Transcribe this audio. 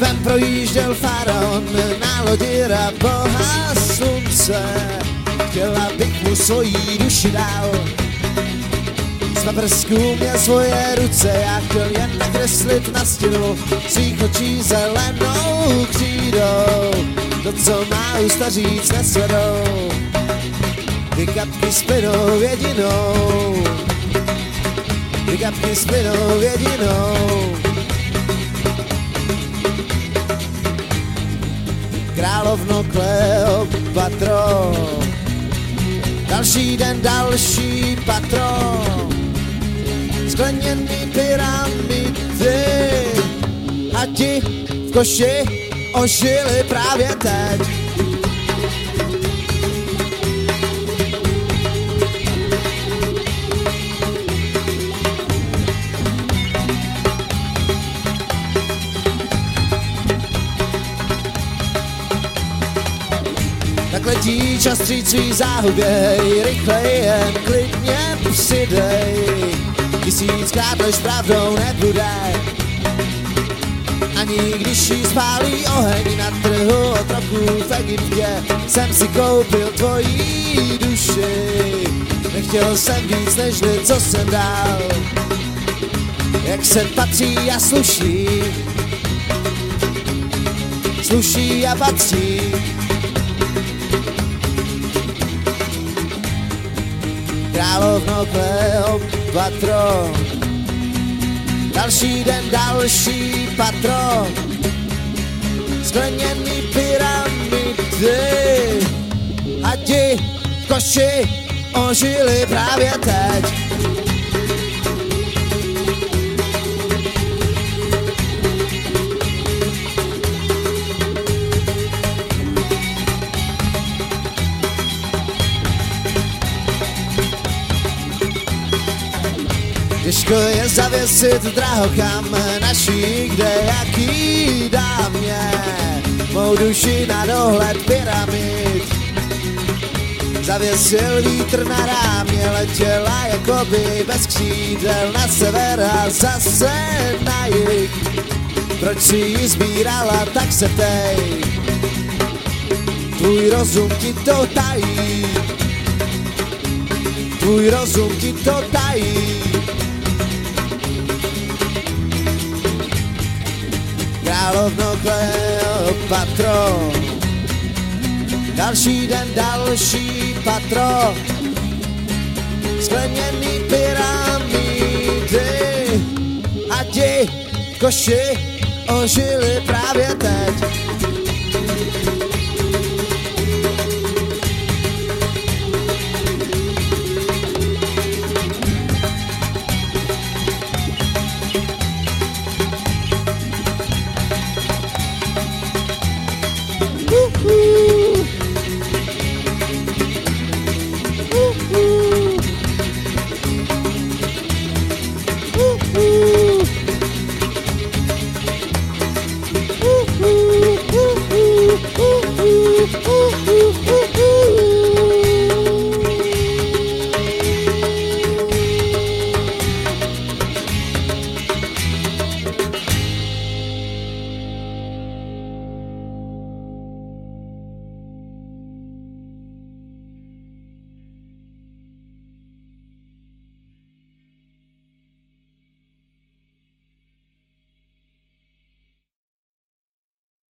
Nebem projížděl faraon na lodi boha slunce. Chtěla bych mu svojí duši dál. Z paprsku měl svoje ruce, já chtěl jen nakreslit na stěnu svých očí zelenou křídou. To, co má ústa říct, nesvedou, ty kapky splynou jedinou, ty kapky splynou jedinou. Královno Kleopatro, další den, další patro, skleněný pyramidy a ti v koši ožili právě teď. Tak letí čas vstříc svý záhubě, rychlej jen klidně přidej. Tisíckrát lež pravdou nebude, ani když jí spálí oheň na trhu otroků v Egyptě. Jsem si koupil tvojí duši, nechtěl jsem víc než co jsem dal. Jak se patří a sluší, sluší a patří. Královno Kleopatro, další den, další patro, skleněný pyramidy a ti v koši ožili právě teď. Těžko je zavěsit drahokam naší, kde jaký dámě, mou duši na dohled pyramid. Zavěsil vítr na rámě, letěla jakoby bez křídel na sever a zase na jih. Proč si ji sbírala, tak se ptej, tvůj rozum ti to tají, tvůj rozum ti to tají. Královno Kleopatro, další den, další patro, skleněný pyramidy a ti v koši ožili právě teď.